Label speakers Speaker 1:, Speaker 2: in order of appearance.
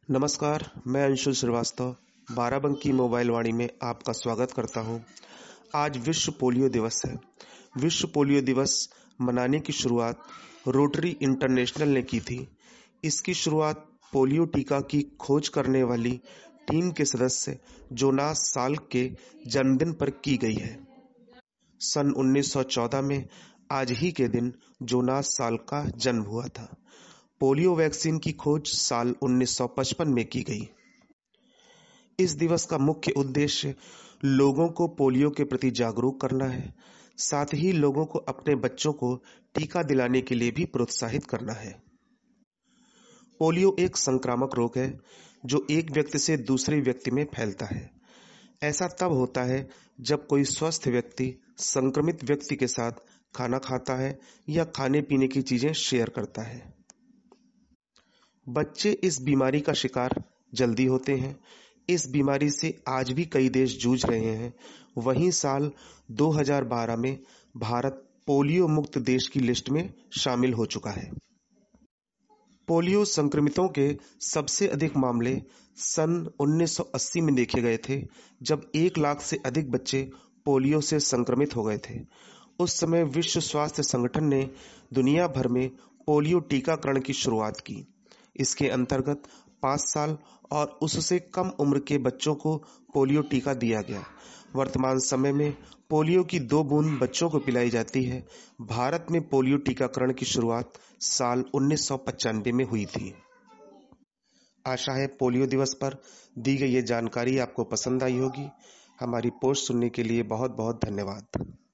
Speaker 1: नमस्कार, मैं अंशुल श्रीवास्तव बाराबंकी मोबाइल वाणी में आपका स्वागत करता हूं। आज विश्व पोलियो दिवस है। विश्व पोलियो दिवस मनाने की शुरुआत रोटरी इंटरनेशनल ने की थी। इसकी शुरुआत पोलियो टीका की खोज करने वाली टीम के सदस्य जोनास साल्क के जन्मदिन पर की गई है। सन 1914 में आज ही के दिन जोनास साल्क का जन्म हुआ था। पोलियो वैक्सीन की खोज साल 1955 में की गई। इस दिवस का मुख्य उद्देश्य लोगों को पोलियो के प्रति जागरूक करना है। साथ ही लोगों को अपने बच्चों को टीका दिलाने के लिए भी प्रोत्साहित करना है। पोलियो एक संक्रामक रोग है जो एक व्यक्ति से दूसरे व्यक्ति में फैलता है। ऐसा तब होता है जब कोई स्वस्थ व्यक्ति संक्रमित व्यक्ति के साथ खाना खाता है या खाने पीने की चीजें शेयर करता है। बच्चे इस बीमारी का शिकार जल्दी होते हैं। इस बीमारी से आज भी कई देश जूझ रहे हैं। वहीं साल 2012 में भारत पोलियो मुक्त देश की लिस्ट में शामिल हो चुका है। पोलियो संक्रमितों के सबसे अधिक मामले सन 1980 में देखे गए थे, जब 1 लाख से अधिक बच्चे पोलियो से संक्रमित हो गए थे। उस समय विश्व स्वास्थ्य संगठन ने दुनिया भर में पोलियो टीकाकरण की शुरुआत की। इसके अंतर्गत 5 साल और उससे कम उम्र के बच्चों को पोलियो टीका दिया गया। वर्तमान समय में पोलियो की 2 बूंद बच्चों को पिलाई जाती है। भारत में पोलियो टीकाकरण की शुरुआत साल 1995 में हुई थी। आशा है पोलियो दिवस पर दी गई ये जानकारी आपको पसंद आई होगी। हमारी पोस्ट सुनने के लिए बहुत बहुत धन्यवाद।